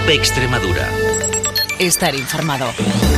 COPE Extremadura. Estar informado.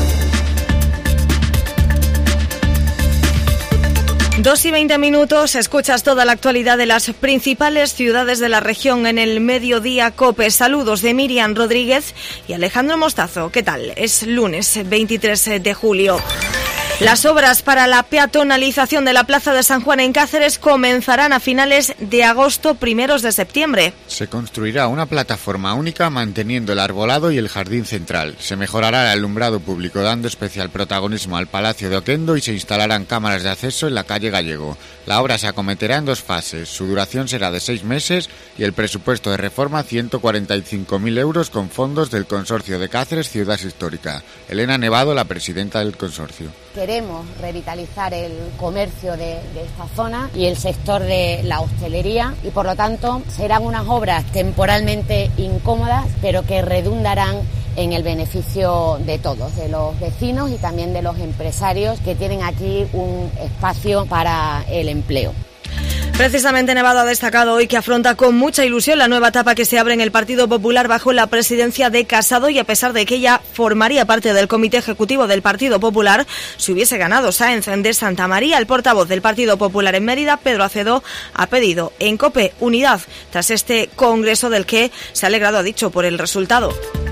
2:20, escuchas toda la actualidad de las principales ciudades de la región en el Mediodía COPE. Saludos de Miriam Rodríguez y Alejandro Mostazo. ¿Qué tal? Es lunes 23 de julio. Las obras para la peatonalización de la Plaza de San Juan en Cáceres comenzarán a finales de agosto, primeros de septiembre. Se construirá una plataforma única manteniendo el arbolado y el jardín central. Se mejorará el alumbrado público dando especial protagonismo al Palacio de Oquendo y se instalarán cámaras de acceso en la calle Gallego. La obra se acometerá en 2 fases. Su duración será de 6 meses y el presupuesto de reforma 145.000 euros con fondos del Consorcio de Cáceres Ciudad Histórica. Elena Nevado, la presidenta del consorcio. Queremos revitalizar el comercio de esta zona y el sector de la hostelería y por lo tanto serán unas obras temporalmente incómodas pero que redundarán en el beneficio de todos, de los vecinos y también de los empresarios que tienen aquí un espacio para el empleo. Precisamente Nevado ha destacado hoy que afronta con mucha ilusión la nueva etapa que se abre en el Partido Popular bajo la presidencia de Casado y a pesar de que ella formaría parte del comité ejecutivo del Partido Popular, si hubiese ganado Sáenz de Santa María, el portavoz del Partido Popular en Mérida, Pedro Acedo, ha pedido en COPE unidad tras este congreso del que se ha alegrado, ha dicho, por el resultado.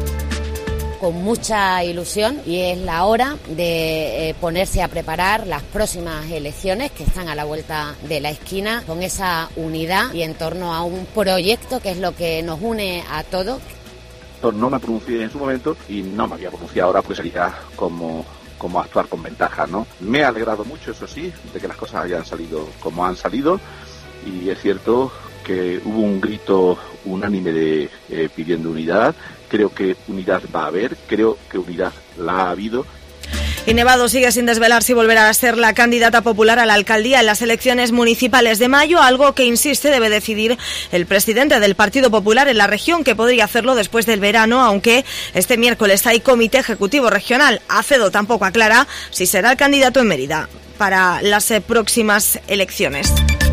Con mucha ilusión y es la hora de ponerse a preparar las próximas elecciones que están a la vuelta de la esquina con esa unidad y en torno a un proyecto que es lo que nos une a todos. No me pronuncié en su momento y no me había pronunciado ahora, pues sería como actuar con ventaja, ¿no? Me ha alegrado mucho, eso sí, de que las cosas hayan salido como han salido y es cierto que hubo un grito unánime de pidiendo unidad. Creo que unidad va a haber, creo que unidad la ha habido. Y Nevado sigue sin desvelar si volverá a ser la candidata popular a la alcaldía en las elecciones municipales de mayo, algo que, insiste, debe decidir el presidente del Partido Popular en la región, que podría hacerlo después del verano, aunque este miércoles hay comité ejecutivo regional. Acedo tampoco aclara si será el candidato en Mérida para las próximas elecciones.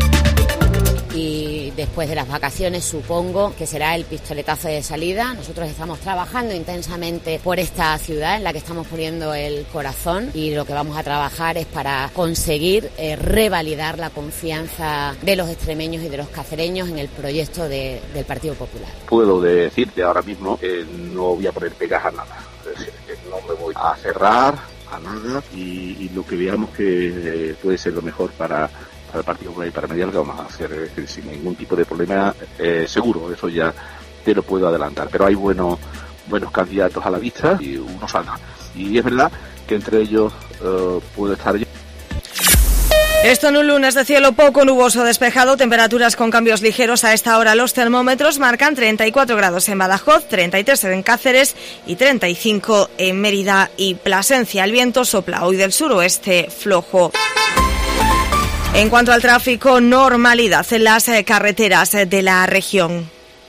Y después de las vacaciones supongo que será el pistoletazo de salida. Nosotros estamos trabajando intensamente por esta ciudad en la que estamos poniendo el corazón y lo que vamos a trabajar es para conseguir revalidar la confianza de los extremeños y de los cacereños en el proyecto del Partido Popular. Puedo decirte ahora mismo que no voy a poner pegas a nada, es decir, que no me voy a cerrar a nada y lo que veamos que puede ser lo mejor para el Partido Popular y para Mérida, lo que vamos a hacer sin ningún tipo de problema, seguro, eso ya te lo puedo adelantar, pero hay buenos candidatos a la vista y uno saldrá, y es verdad que entre ellos puedo estar yo. Esto en un lunes de cielo poco nuboso despejado, temperaturas con cambios ligeros. A esta hora los termómetros marcan 34 grados en Badajoz, 33 en Cáceres y 35 en Mérida y Plasencia. El viento sopla hoy del suroeste flojo. En cuanto al tráfico, normalidad en las carreteras de la región.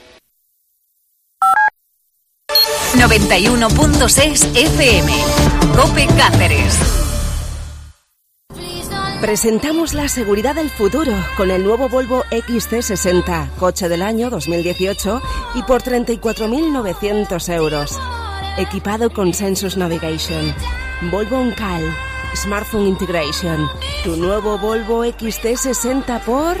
91.6 FM, COPE Cáceres. Presentamos la seguridad del futuro con el nuevo Volvo XC60, coche del año 2018 y por 34.900 euros. Equipado con Sensus Navigation. Volvo OnCal. Smartphone Integration. Tu nuevo Volvo XC60 por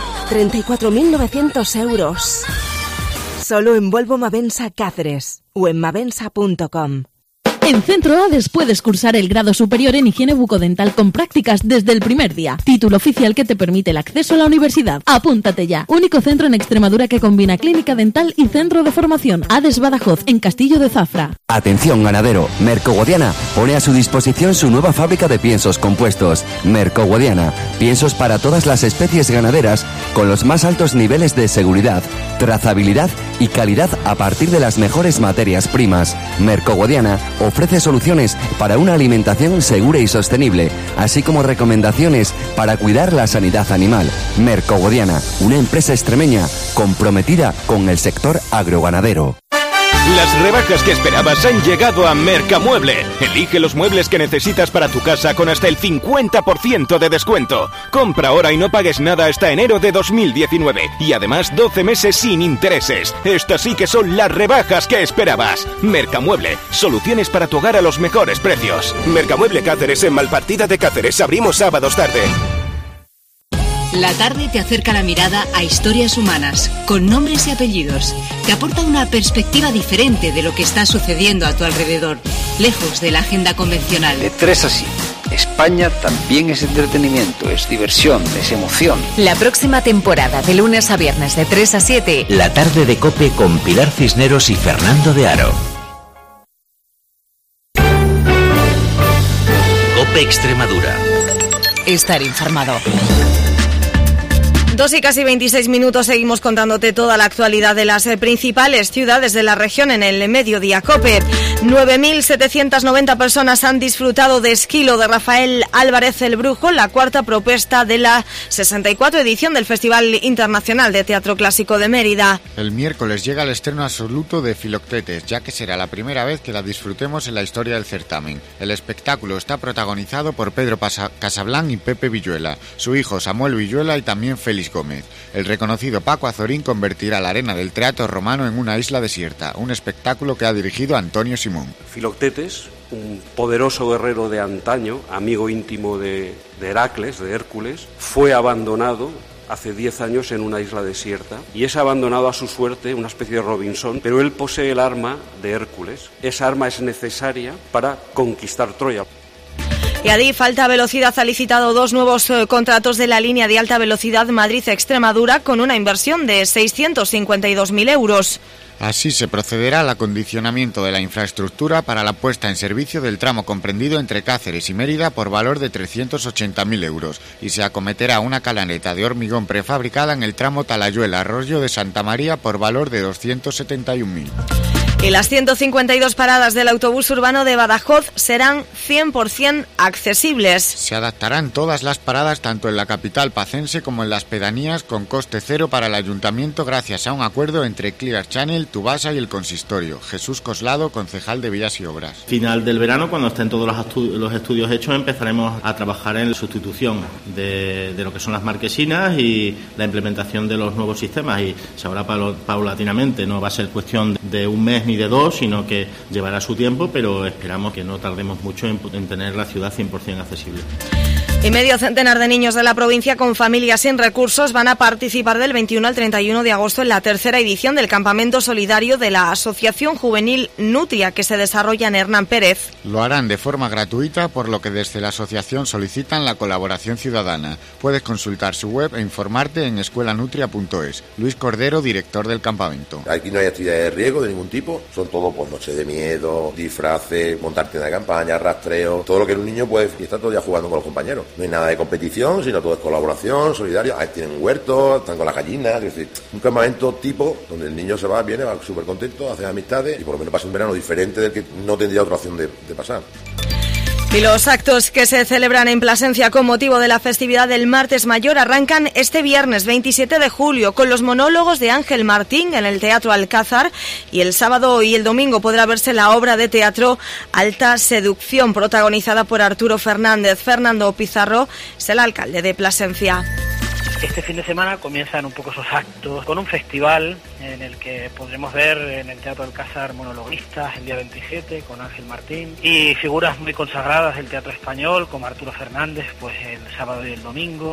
34.900 euros. Solo en Volvo Mavensa Cáceres o en mavensa.com. En Centro Hades puedes cursar el grado superior en higiene bucodental con prácticas desde el primer día. Título oficial que te permite el acceso a la universidad. Apúntate ya. Único centro en Extremadura que combina clínica dental y centro de formación. Hades Badajoz, en Castillo de Zafra. Atención ganadero. Mercoguadiana pone a su disposición su nueva fábrica de piensos compuestos. Mercoguadiana. Piensos para todas las especies ganaderas con los más altos niveles de seguridad, trazabilidad y calidad a partir de las mejores materias primas. Mercoguadiana ofrece soluciones para una alimentación segura y sostenible, así como recomendaciones para cuidar la sanidad animal. Mercoguadiana, una empresa extremeña comprometida con el sector agroganadero. Las rebajas que esperabas han llegado a Mercamueble. Elige los muebles que necesitas para tu casa con hasta el 50% de descuento. Compra ahora y no pagues nada hasta enero de 2019. Y además 12 meses sin intereses. Estas sí que son las rebajas que esperabas. Mercamueble, soluciones para tu hogar a los mejores precios. Mercamueble Cáceres en Malpartida de Cáceres. Abrimos sábados tarde. La tarde te acerca la mirada a historias humanas, con nombres y apellidos. Te aporta una perspectiva diferente de lo que está sucediendo a tu alrededor, lejos de la agenda convencional. De 3 a 7. España también es entretenimiento, es diversión, es emoción. La próxima temporada, de lunes a viernes de 3 a 7. La tarde de COPE con Pilar Cisneros y Fernando de Aro. COPE Extremadura. Estar informado. 2 y casi 26 minutos, seguimos contándote toda la actualidad de las principales ciudades de la región en el Mediodía COPE. 9.790 personas han disfrutado de Esquilo de Rafael Álvarez el Brujo, la cuarta propuesta de la 64 edición del Festival Internacional de Teatro Clásico de Mérida. El miércoles llega el estreno absoluto de Filoctetes, ya que será la primera vez que la disfrutemos en la historia del certamen. El espectáculo está protagonizado por Pedro Casablanc y Pepe Villuela, su hijo Samuel Villuela y también Félix Gómez. El reconocido Paco Azorín convertirá la arena del Teatro Romano en una isla desierta, un espectáculo que ha dirigido Antonio Simón. Filoctetes, un poderoso guerrero de antaño, amigo íntimo de Heracles, de Hércules, fue abandonado hace 10 años en una isla desierta y es abandonado a su suerte, una especie de Robinson, pero él posee el arma de Hércules. Esa arma es necesaria para conquistar Troya. Y Adif Alta Velocidad ha licitado 2 nuevos contratos de la línea de alta velocidad Madrid-Extremadura con una inversión de 652.000 euros. Así se procederá al acondicionamiento de la infraestructura para la puesta en servicio del tramo comprendido entre Cáceres y Mérida por valor de 380.000 euros y se acometerá una calaneta de hormigón prefabricada en el tramo Talayuela-Arroyo de Santa María por valor de 271.000. Y las 152 paradas del autobús urbano de Badajoz serán 100% accesibles. Se adaptarán todas las paradas tanto en la capital pacense como en las pedanías con coste cero para el ayuntamiento gracias a un acuerdo entre Clear Channel, Tubasa y el consistorio. Jesús Coslado, concejal de Vías y Obras. Final del verano, cuando estén todos los estudios hechos, empezaremos a trabajar en la sustitución de lo que son las marquesinas y la implementación de los nuevos sistemas y se hará paulatinamente, no va a ser cuestión de un mes ni de 2, sino que llevará su tiempo, pero esperamos que no tardemos mucho en tener la ciudad 100% accesible. Y medio centenar de niños de la provincia con familias sin recursos van a participar del 21 al 31 de agosto en la tercera edición del campamento solidario de la Asociación Juvenil Nutria, que se desarrolla en Hernán Pérez. Lo harán de forma gratuita, por lo que desde la asociación solicitan la colaboración ciudadana. Puedes consultar su web e informarte en escuelanutria.es. Luis Cordero, director del campamento. Aquí no hay actividades de riesgo de ningún tipo, son todo pues noches de miedo, disfraces, montar tienda de campaña, rastreo, todo lo que un niño puede y está todo ya jugando con los compañeros. No hay nada de competición, sino todo es colaboración, solidario. Ahí tienen un huerto, están con las gallinas, es decir, un campamento tipo donde el niño viene, va súper contento, hace amistades y por lo menos pasa un verano diferente del que no tendría otra opción de pasar. Y los actos que se celebran en Plasencia con motivo de la festividad del Martes Mayor arrancan este viernes 27 de julio con los monólogos de Ángel Martín en el Teatro Alcázar y el sábado y el domingo podrá verse la obra de teatro Alta Seducción protagonizada por Arturo Fernández. Fernando Pizarro es el alcalde de Plasencia. Este fin de semana comienzan un poco esos actos con un festival en el que podremos ver en el Teatro Alcázar monologuistas el día 27 con Ángel Martín y figuras muy consagradas del teatro español como Arturo Fernández pues el sábado y el domingo.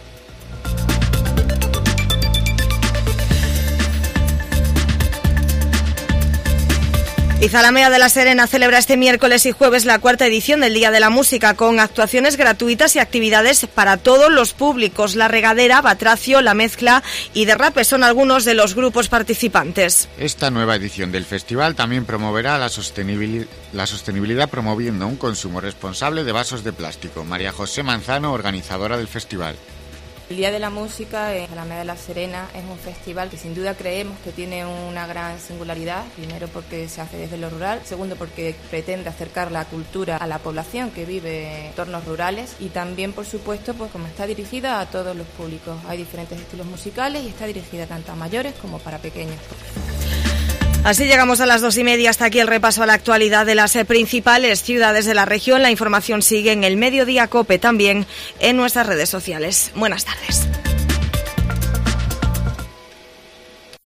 Y Zalamea de la Serena celebra este miércoles y jueves la cuarta edición del Día de la Música con actuaciones gratuitas y actividades para todos los públicos. La Regadera, Batracio, La Mezcla y Derrape son algunos de los grupos participantes. Esta nueva edición del festival también promoverá la sostenibilidad promoviendo un consumo responsable de vasos de plástico. María José Manzano, organizadora del festival. El Día de la Música en Zalamea de la Serena es un festival que sin duda creemos que tiene una gran singularidad, primero porque se hace desde lo rural, segundo porque pretende acercar la cultura a la población que vive en entornos rurales y también por supuesto pues como está dirigida a todos los públicos. Hay diferentes estilos musicales y está dirigida tanto a mayores como para pequeños. Así llegamos a las 2:30. Hasta aquí el repaso a la actualidad de las principales ciudades de la región. La información sigue en el Mediodía COPE, también en nuestras redes sociales. Buenas tardes.